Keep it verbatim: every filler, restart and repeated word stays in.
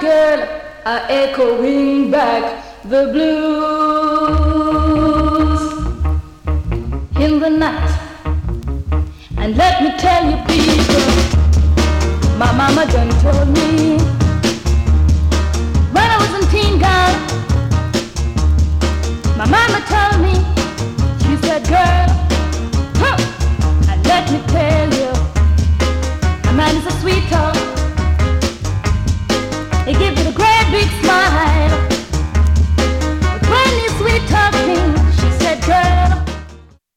girl are echoing back the blues in the night. And let me tell you people, my mama done told me when I was in teen girl, my mama told me, she said, girl,